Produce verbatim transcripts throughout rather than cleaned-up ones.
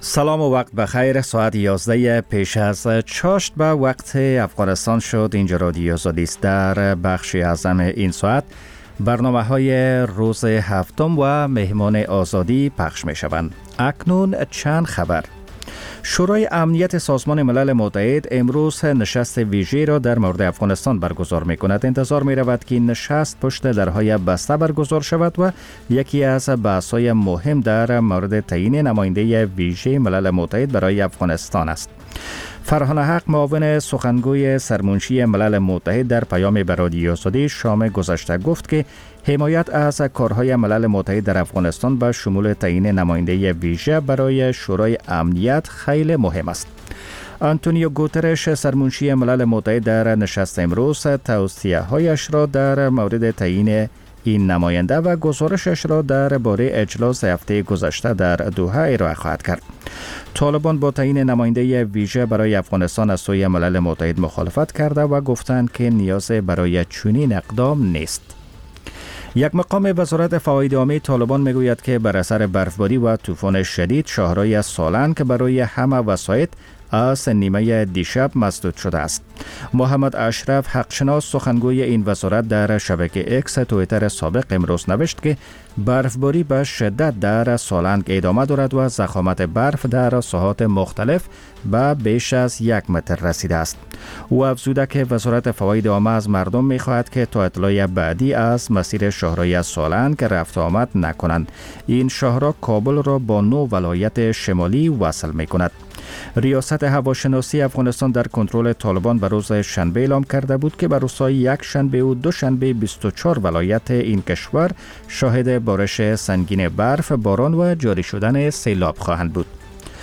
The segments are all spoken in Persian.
سلام و وقت بخیر. ساعت یازده پیش از چاشت به وقت افغانستان شد. اینجا رادیو آزادی است. در بخش اعظم این ساعت برنامه های روز هفتم و مهمان آزادی پخش می شوند. اکنون چند خبر. شورای امنیت سازمان ملل متحد امروز نشست ویژه را در مورد افغانستان برگزار می کند. انتظار می رود که این نشست پشت درهای بسته برگزار شود و یکی از بحث های مهم در مورد تعیین نماینده ویژه ملل متحد برای افغانستان است. فرهان حق، معاون سخنگوی سرمنشی ملل متحد، در پیام به رادیو آزادی شام گذشته گفت که حمایت از کارهای ملل متحد در افغانستان به شمول تعیین نماینده ویژه برای شورای امنیت خیلی مهم است. آنتونیو گوترش، سرمنشی ملل متحد، در نشست امروز توصیه‌هایش را در مورد تعیین این نماینده و گزارشش را درباره اجلاس هفته گذشته در دوحه ارائه خواهد کرد. طالبان با تعیین نماینده ویژه برای افغانستان از سوی ملل متحد مخالفت کرده و گفتند که نیاز برای چنین اقدام نیست. یک مقام وزارت فواید عامه طالبان میگوید که بر اثر برفباری و طوفان شدید شاهرای سالنگ که برای همه وسایط از نیمه دیشب مسدود شده است. محمد اشرف حقشناس، سخنگوی این وزارت، در شبکه اکس توییتر سابق امروز نوشت که برفباری به شدت در سالنگ ادامه دارد و ضخامت برف در ساحات مختلف به بیش از یک متر رسیده است. او افزوده که وزارت فواید عامه از مردم می‌خواهد که تا اطلاع بعدی از مسیر شاهرای سالنگ رفت آمد نکنند. این شاهرا کابل را با نو ولایت شمالی وصل می‌کند. ریاست هواشناسی افغانستان در کنترل طالبان به روز شنبه اعلام کرده بود که بر روزهای یک شنبه و دو شنبه بیست و چهار ولایت این کشور شاهد بارش سنگین برف، باران و جاری شدن سیلاب خواهند بود.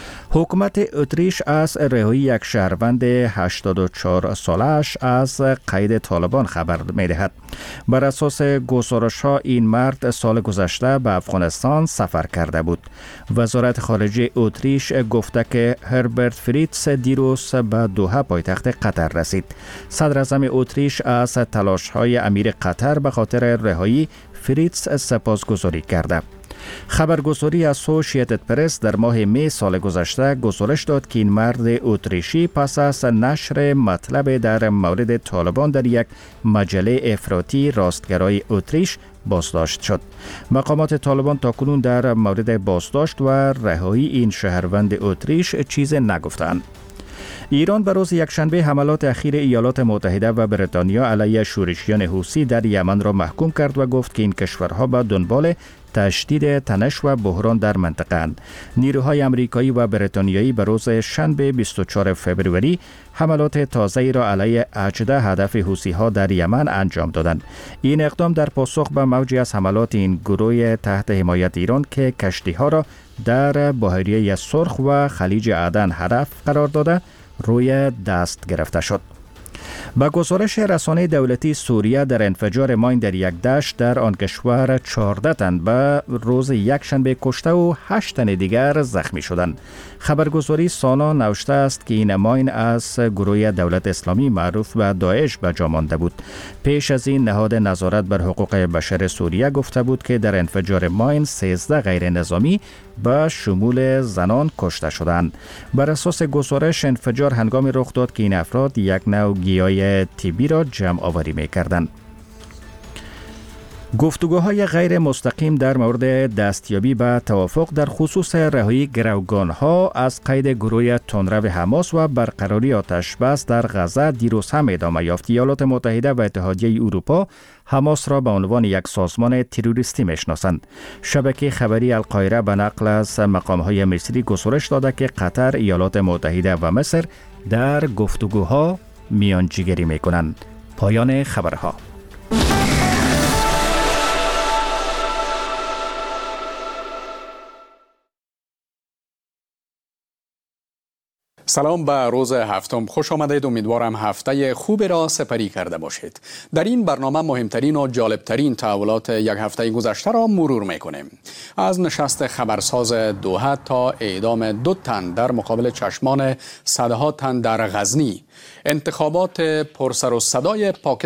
حکومت اتریش از رهایی یک شهروند هشتاد و چهار سالش از قید طالبان خبر می‌دهد. بر اساس گزارش‌ها این مرد سال گذشته به افغانستان سفر کرده بود. وزارت خارجه اتریش گفته که هربرت فریتز دیروز به دوحه پایتخت قطر رسید. صدر اعظم اتریش از تلاش‌های امیر قطر به خاطر رهایی فریتز سپاسگزاری کرده. خبرگزاری اسوشییتد پرس در ماه می سال گذشته گزارش داد که این مرد اتریشی پس از نشر مطلب در مورد طالبان در یک مجله افراطی راستگرای اتریش بازداشت شد. مقامات طالبان تاکنون در مورد بازداشت و رهایی این شهروند اتریش چیز نگفتند. ایران به روز یکشنبه حملات اخیر ایالات متحده و بریتانیا علیه شورشیان حوثی در یمن را محکوم کرد و گفت که این کشورها به دنبال تشدید تنش و بحران در منطقه اند. نیروهای امریکایی و بریتانیایی به روز شنبه بیست و چهارم فوریه حملات تازه‌ای را علیه هجده هدف حوثی‌ها در یمن انجام دادند. این اقدام در پاسخ به موجی از حملات این گروه تحت حمایت ایران که کشتی‌ها را در بحیره سرخ و خلیج عدن هدف قرار داده روی دست گرفته شد. با گزارش رسانه دولتی سوریه، در انفجار ماین در یک دشت در آن کشور چهارده تن به روز یکشنبه کشته و هشت تن دیگر زخمی شدند. خبرگزاری سانا نوشته است که این ماین از گروه دولت اسلامی معروف به داعش به جا مانده بود. پیش از این نهاد نظارت بر حقوق بشر سوریه گفته بود که در انفجار ماین سیزده غیر نظامی به شمول زنان کشته شدند. بر اساس گزارش انفجار هنگامی رخ داد که این افراد یک نوع گیاه طبی را جمع آوری می کردند. گفتگوهای غیر مستقیم در مورد دستیابی به توافق در خصوص رهایی گروگانها از قید گروه تندرو حماس و برقراری آتش بس در غزه دیروز هم ادامه یافت. ایالات متحده و اتحادیه اروپا حماس را به عنوان یک سازمان تروریستی میشناسند. شبکه خبری القاهره به نقل از مقام‌های مصری گزارش داده که قطر، ایالات متحده و مصر در گفتگوها میانجیگری میکنند. پایان خبرها. سلام به روز هفتم، خوش آمدید. امیدوارم هفته خوبی را سپری کرده باشید. در این برنامه مهمترین و جالبترین تحولات یک هفته گذشته را مرور میکنیم. از نشست خبرساز دوحه تا اعدام دو تن در مقابل چشمان صدها تن در غزنی، انتخابات پرسر و صدای پاکستان